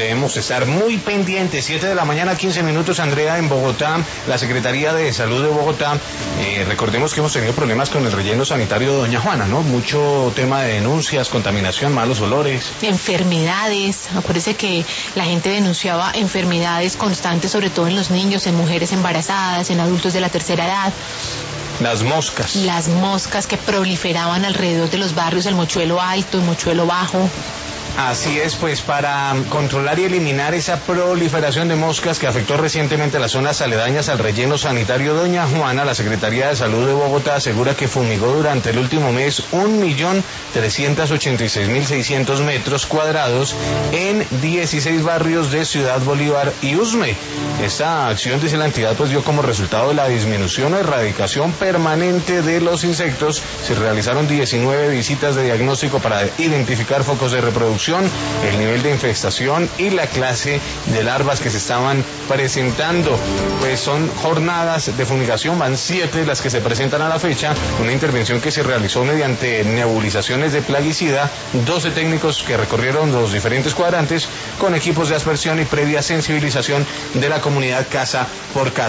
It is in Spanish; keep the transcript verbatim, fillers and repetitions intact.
debemos estar muy pendientes. siete de la mañana, quince minutos, Andrea, en Bogotá, la Secretaría de Salud de Bogotá, eh, recordemos que hemos tenido problemas con el relleno sanitario de Doña Juana, ¿no? Mucho tema de denuncias, contaminación, malos olores. Enfermedades, acuérdese que la gente denunciaba enfermedades constantes, sobre todo en los niños, en mujeres embarazadas, en adultos de la tercera edad. Las moscas. Las moscas que proliferaban alrededor de los barrios, el Mochuelo Alto, el Mochuelo Bajo. Así es, pues para controlar y eliminar esa proliferación de moscas que afectó recientemente las zonas aledañas al relleno sanitario Doña Juana, la Secretaría de Salud de Bogotá asegura que fumigó durante el último mes un millón trescientos ochenta y seis mil seiscientos metros cuadrados en dieciséis barrios de Ciudad Bolívar y Usme. Esta acción, dice la entidad, pues dio como resultado la disminución o erradicación permanente de los insectos. Se realizaron diecinueve visitas de diagnóstico para identificar focos de reproducción, el nivel de infestación y la clase de larvas que se estaban presentando. Pues son jornadas de fumigación, van siete las que se presentan a la fecha, una intervención que se realizó mediante nebulizaciones de plaguicida, doce técnicos que recorrieron los diferentes cuadrantes con equipos de aspersión y previa sensibilización de la comunidad casa por casa.